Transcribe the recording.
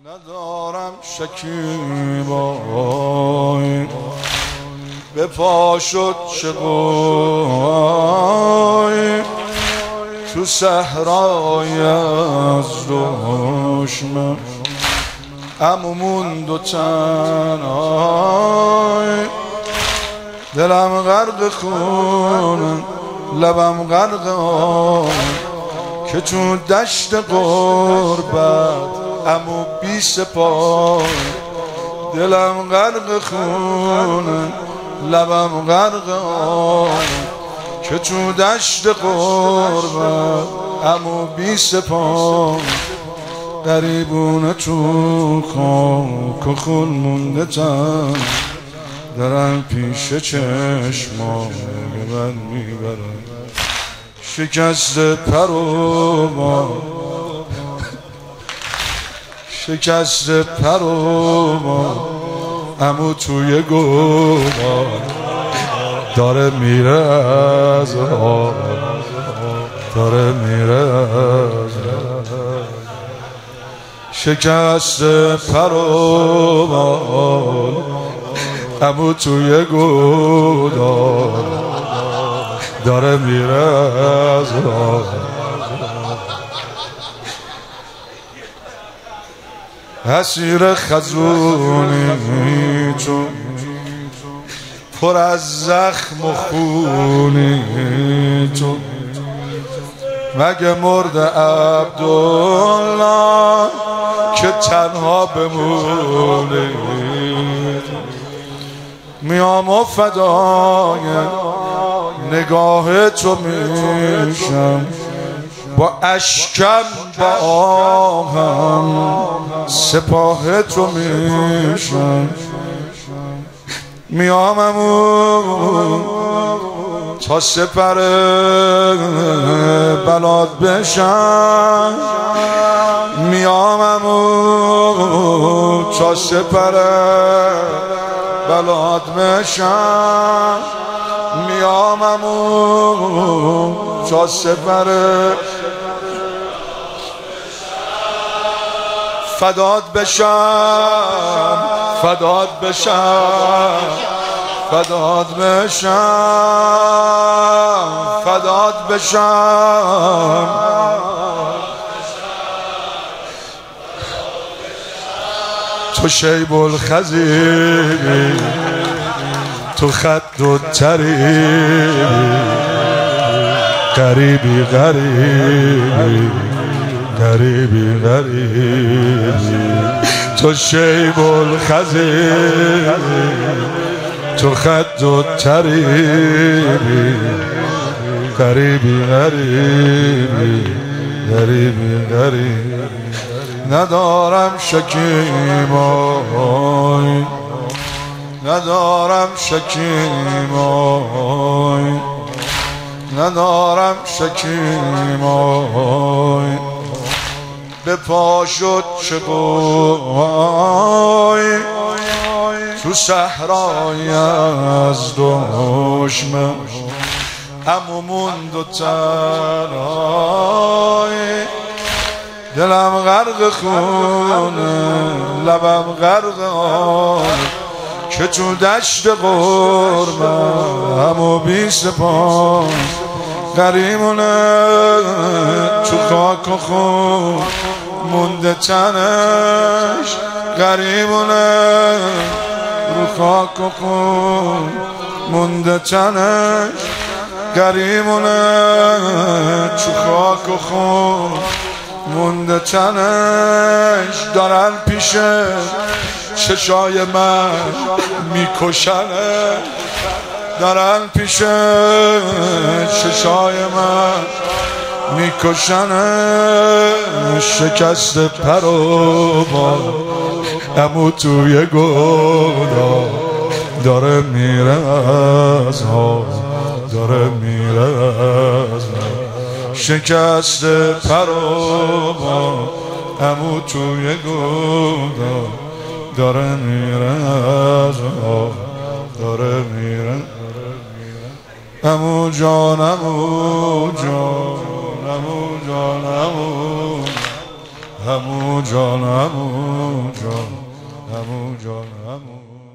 ندارم شکیبایی به پا شد چه قوی تو صحرای از دشمن عمو موند و تنهای دلم غرق خون لبم غرق آب که تو دشت غربت عمو بی سپاه دلم غرق خون لبم غرق آب که تو دشت غربت عمو بی سپاه غریبونه تو خاک و خون مونده تن دارن پیش چشمای من میبرن شکست پر و بال شکست پر و بال عمو توی گوبال داره میره از حال داره میره از شکست پر و بال عمو توی گودال داره میره از حال اسیر خزونی تو پر از زخم و خونی تو مگه مرد عبدالله که تنها بمونی میام و فدای نگاه تو میشم با اشکم با آهم سپاه تو میشم میامم تا سپر بلاد بشم میامم تا سپر بلاد بشم میامم تا سپر فداد بشم فداد بشم فداد بشم فداد بشم تو شیب الخزیری تو خد و تریبی غریبی غریبی غریبی غریبی تو شیب الخزیری تو خد و تریبی غریبی غریبی غریبی غریبی ندارم شکیبایی ندارم شکیبایی ندارم شکیبایی به پا شد چه قوی تو صحرای از دشمن عمو موند و تنهای دلم غرق خونه لبم غرق آب که تو دشت غربت عمو بی سپاه غریبونه تو خاک و خون مونده تنش غریبونه رو خاک و خون مونده تنش غریبونه تو خاک و خون مونده تنش دارن پیش چشای من میکشنه دارن پیش چشای من میکشنه شکست پر و بال عمو توی گودا داره میره از حال داره میره از حال شکست پر و بال عمو توی گودا داره میره از حال داره میره عمو جان عمو جان عمو جان عمو همو جان همو جان همو جان همو